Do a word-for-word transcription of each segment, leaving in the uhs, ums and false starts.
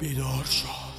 بیدار شد.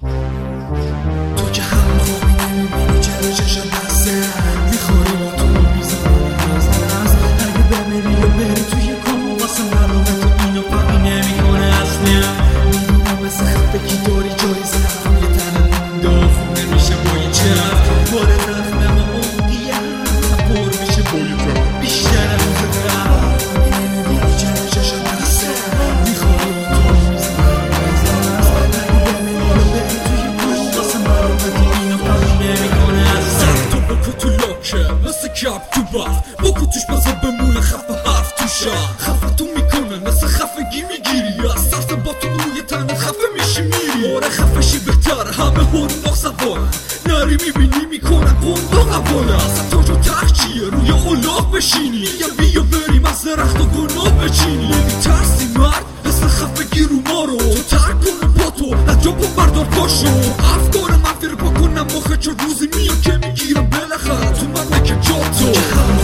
تو که هم خوابی نمیبینی چرا چشم بسته میخوری با تو میزنم از اگه بمیری یا بری توی کام واسه مرامت تو اینو پاکی نمیکنه اصلا میدونم مثل خفگی داری جایزه روی تنم داغونه میشه با یه چرف بار زخمم اون دیگه هم پر میشه با یه چرف بیشتر روز قبل نمیبینی چرا چشم بسته میخوری با تو میزنم از اگه بمیری یا بری توی کام واسه مرامت تو اینو پاکی نمیکنه اصلا تو بکن تو لاکه مثل کپ تو بخ بکن توش بزن بمونه خفه حرف تو شد خفه تو میکنن مثل خفگی میگیری از سرس با تو روی تنه خفه میشی میری آره خفشی بهتر همه هون ناخسوارن نری میبینی میکنن قنداق اوله اصلا تو جو تخچیه روی اولاق بشینی میگم بیا بریم از درخت و گناه بچینی نمیترسی مرد مثل خفگی رو ما رو تو ترک کنه با تو از جا پا بردار پاشو افکار منفی رو پاکنم مخه چون روزی میاد که میگیرم بالاخره تو من نکه جا تو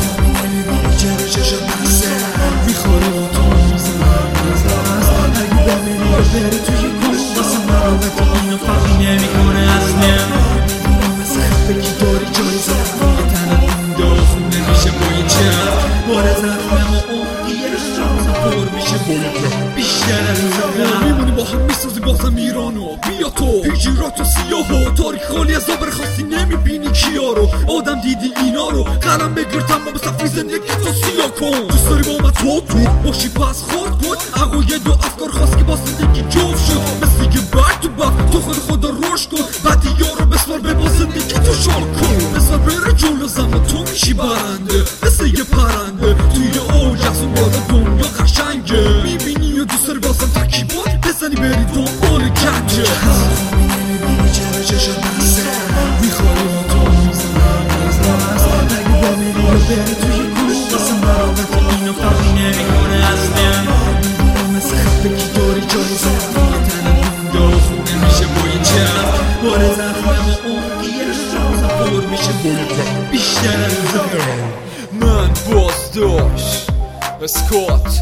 چرا چشم بسته میخوری با تو میزنم از اگه بمیری یا بری توی کام واسه مرامت تو اینو فرقی نمیکنه اصلا میدونم مثل خفگی داری جایزه روی تنم این داغونه میشه با یه چرف بار زخمم و اون دیگه روزم پر میشه با یه چرف بیشتر از روزم میمونی با هم میسازی بازم ایرانو بیا تو هجیرات و سیاه و تاریک خالی از آبر خاصی نمیبینی کیا رو آدم دیدی اینا رو قلم بگیر تمام صفی زندگی تو سیاه کن دوست داری با من تو تو باشی پس خورد کن عقاید و افکار خاص که با زندگی جوف شد مثل که بک تو بک تو خود خدا رشد کن بعدی یارو بسوار به با زندگی تو شال کن بسوار بره جلو زمان تو میشی برنده مثل یه پرنده توی اوج از اون بالا دنیا قشنگه میبینی و دوست داری بازم ترکیبات بزنی بری دنبال گنجه نمیبینی چرا چشم بسته میخوری با تو میزنم از اگه بمیری یا بری توی کام واسه مرامت تو اینو فرقی نمیکنه اصلا میدونم مثل خفگی داری جایزه روی تنم این داغونه میشه با یه چرف بار زخمم اون دیگه روزم پر میشه با یه چرف بیشتر از روزم من بازداشت اسکات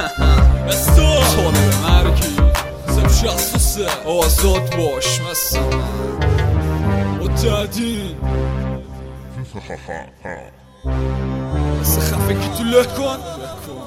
استاد طالب مرگی زم شصت و سه آزاد باش مثل من و تدین مثل خفگی تو له کن